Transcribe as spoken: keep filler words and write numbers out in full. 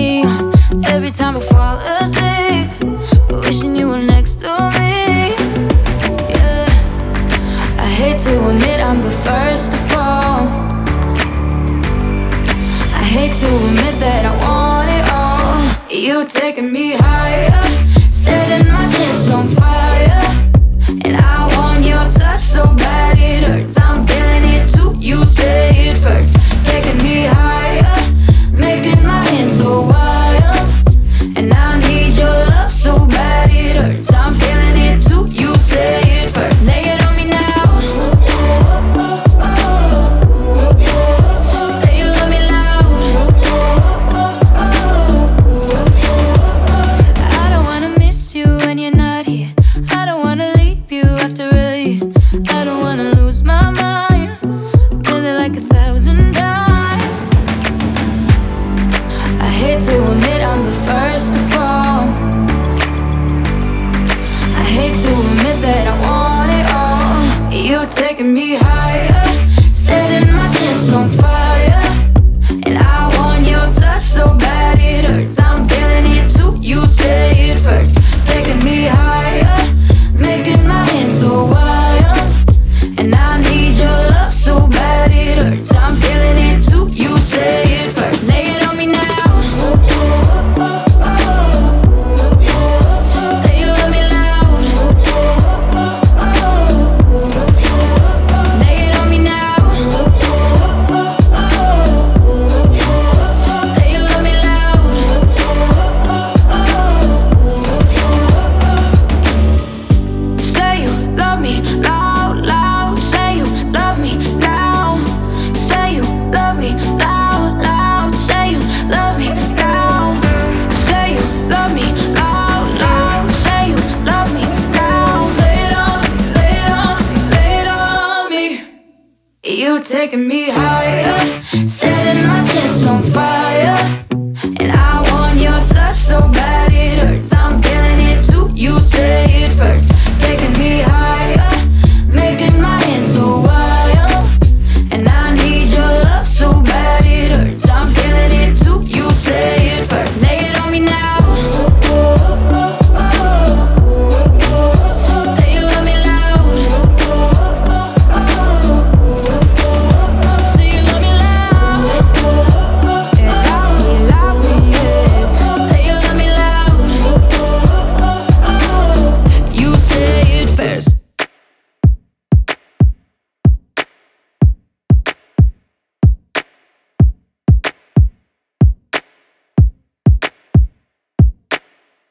me on every time I fall asleep, wishing you were next to me. Yeah, I hate to admit I'm the first to fall. I hate to admit that I want it all. You taking me higher, setting my chest on fire, and I want your touch so bad it hurts. I'm feeling it too, you say it first. Taking me higher, making my hands go wild, and I need your love so bad it hurts. I'm feeling it too, you say it first. Lay it on me now. Say you love me loud. I don't wanna miss you when you're not here. I don't wanna leave you after a leave. I don't wanna lose my mind. Feel it like a thousand times. I hate to admit I'm the first to fall. I hate to admit that I want it all. You taking me higher, setting my chest on fire, and I want your touch so bad it hurts. I'm feeling it too, you say it first. Taking me higher, making my hands go wild, and I need your love so bad it hurts. I'm feeling it too, you say it first. Lay it on me now. Say you love me loud. Lay it on me now. Say you love me loud. Say you love me loud, loud. Say you love me now. Say you love me loud, loud. Say you love me now. Say you love me loud, loud. Say you love me now. Lay it on, lay it on, lay it on me. You taking me higher, setting my chest on fire, and I want your touch so bad it hurts. I'm feeling it too, you say it first. Taking me higher, making my hands go wild, and I need your love so bad it hurts. I'm feeling it too, you say it first. Lay it on me now. Say you love me loud. Say you love me loud. Yeah, loud me, loud me, yeah. Say you love me loud. You say it first.